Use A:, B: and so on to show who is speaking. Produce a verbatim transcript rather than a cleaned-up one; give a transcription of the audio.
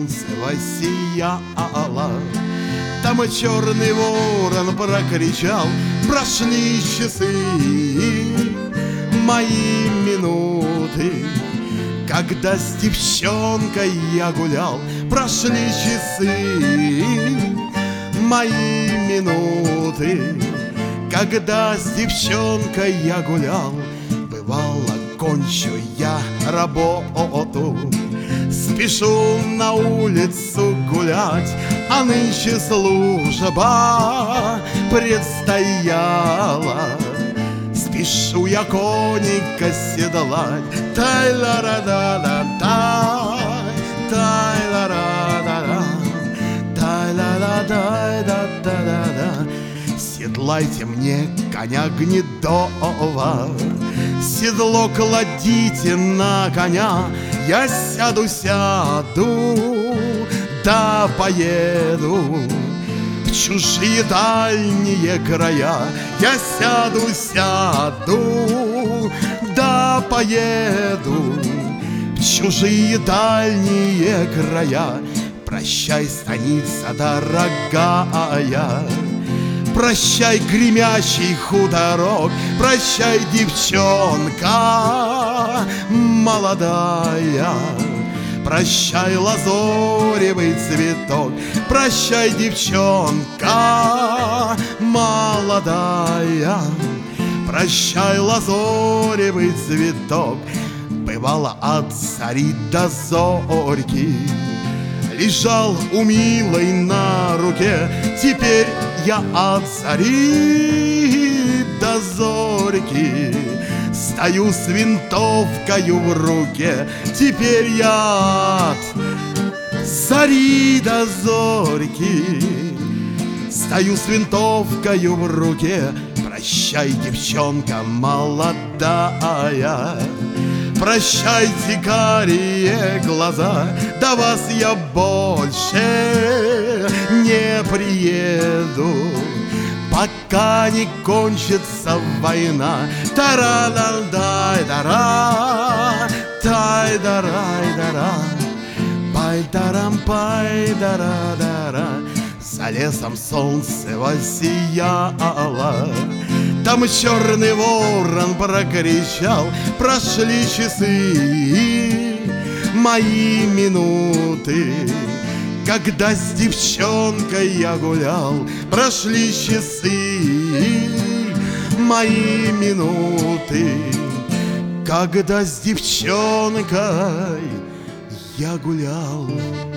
A: солнце воссияло. Там и черный ворон прокричал: прошли часы, мои минуты, когда с девчонкой я гулял. Прошли часы, мои минуты, когда с девчонкой я гулял. Бывало, кончу я работу, спешу на улицу гулять, а нынче служба предстояла. Спешу я коника седлать, тай-ла-ра-да-да-тай, тай-ла-ра-да-да, тай-ла-ла-дай-да-да-да-да. Седлайте мне коня гнедого, седло кладите на коня, я сяду, сяду, да поеду в чужие дальние края. Я сяду, сяду, да поеду в чужие дальние края. Прощай, станица дорогая, прощай, гремящий хуторок, прощай, девчонка молодая, прощай, лазоревый цветок, прощай, девчонка молодая, прощай, лазоревый цветок. Бывало, от зари до зорьки лежал у милой на руке, теперь я от зари до зорьки стою с винтовкою в руке. Теперь я от зари до зорьки стою с винтовкою в руке. Прощай, девчонка молодая, прощайте, карие глаза, до вас я больше не приеду, пока не кончится война. Тара-дай-дара, тай-дарай-дара, пай-дарам-пай-дара-дара. За лесом солнце воссияло, там черный ворон прокричал: прошли часы, мои минуты, когда с девчонкой я гулял. Прошли часы, мои минуты, когда с девчонкой я гулял.